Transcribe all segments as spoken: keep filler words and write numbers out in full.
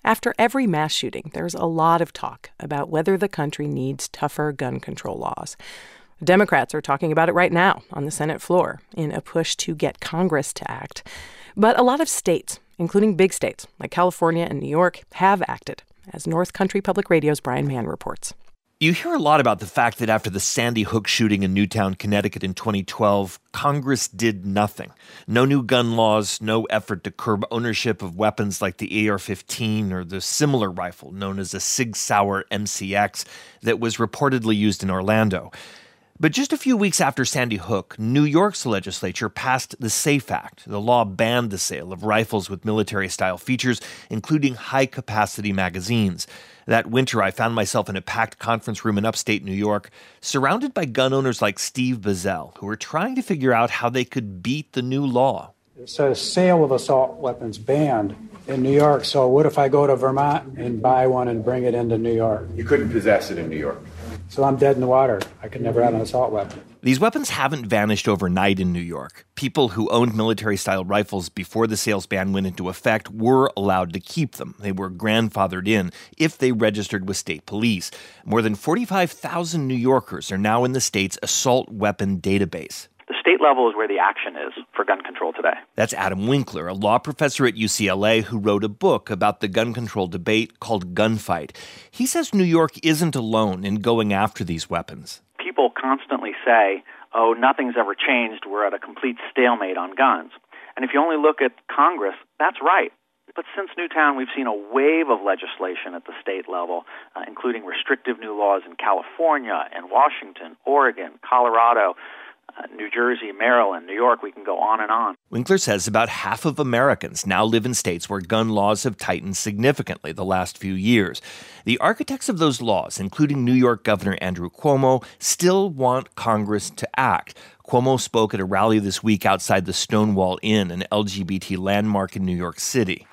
After every mass shooting, there's a lot of talk about whether the country needs tougher gun control laws. Democrats are talking about it right now on the Senate floor in a push to get Congress to act. But a lot of states, including big states like California and New York, have acted, as North Country Public Radio's Brian Mann reports. You hear a lot about the fact that after the Sandy Hook shooting in Newtown, Connecticut in twenty twelve, Congress did nothing. No new gun laws, no effort to curb ownership of weapons like the A R fifteen or the similar rifle known as a Sig Sauer M C X that was reportedly used in Orlando. But just a few weeks after Sandy Hook, New York's legislature passed the SAFE Act. The law banned the sale of rifles with military-style features, including high-capacity magazines. That winter, I found myself in a packed conference room in upstate New York, surrounded by gun owners like Steve Bazell, who were trying to figure out how they could beat the new law. It says sale of assault weapons banned in New York, so what if I go to Vermont and buy one and bring it into New York? You couldn't possess it in New York. So I'm dead in the water. I could never have an assault weapon. These weapons haven't vanished overnight in New York. People who owned military-style rifles before the sales ban went into effect were allowed to keep them. They were grandfathered in if they registered with state police. More than forty-five thousand New Yorkers are now in the state's assault weapon database. The state level is where the action is for gun control today. That's Adam Winkler, a law professor at U C L A who wrote a book about the gun control debate called Gunfight. He says New York isn't alone in going after these weapons. People constantly say, oh, nothing's ever changed. We're at a complete stalemate on guns. And if you only look at Congress, that's right. But since Newtown, we've seen a wave of legislation at the state level, uh, including restrictive new laws in California and Washington, Oregon, Colorado, Uh, New Jersey, Maryland, New York, we can go on and on. Winkler says about half of Americans now live in states where gun laws have tightened significantly the last few years. The architects of those laws, including New York Governor Andrew Cuomo, still want Congress to act. Cuomo spoke at a rally this week outside the Stonewall Inn, an L G B T landmark in New York City.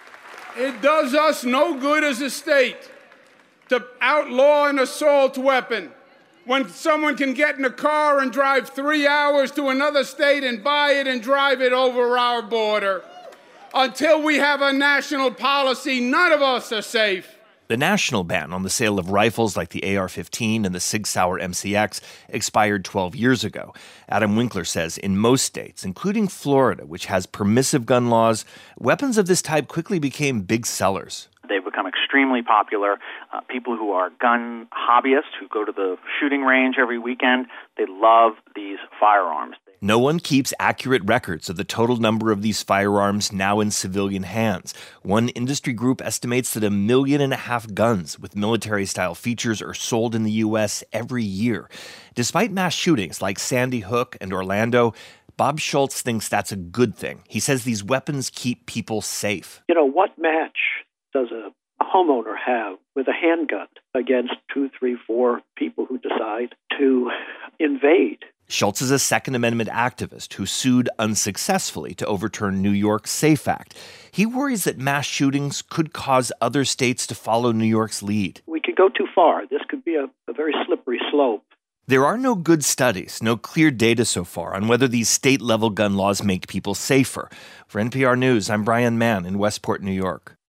It does us no good as a state to outlaw an assault weapon when someone can get in a car and drive three hours to another state and buy it and drive it over our border. Until we have a national policy, none of us are safe. The national ban on the sale of rifles like the A R fifteen and the Sig Sauer M C X expired twelve years ago. Adam Winkler says in most states, including Florida, which has permissive gun laws, weapons of this type quickly became big sellers. They've become extremely popular. Uh, people who are gun hobbyists, who go to the shooting range every weekend, they love these firearms. No one keeps accurate records of the total number of these firearms now in civilian hands. One industry group estimates that a million and a half guns with military-style features are sold in the U S every year. Despite mass shootings like Sandy Hook and Orlando, Bob Schultz thinks that's a good thing. He says these weapons keep people safe. You know, what match does a homeowner have with a handgun against two, three, four people who decide to invade? Schultz is a Second Amendment activist who sued unsuccessfully to overturn New York's SAFE Act. He worries that mass shootings could cause other states to follow New York's lead. We could go too far. This could be a, a very slippery slope. There are no good studies, no clear data so far on whether these state-level gun laws make people safer. For N P R News, I'm Brian Mann in Westport, New York.